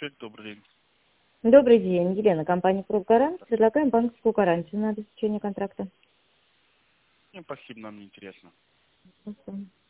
25, добрый день. Добрый день, Елена, компания «Прогарант». Предлагаем банковскую гарантию на обеспечение контракта. Спасибо, нам не интересно. Спасибо.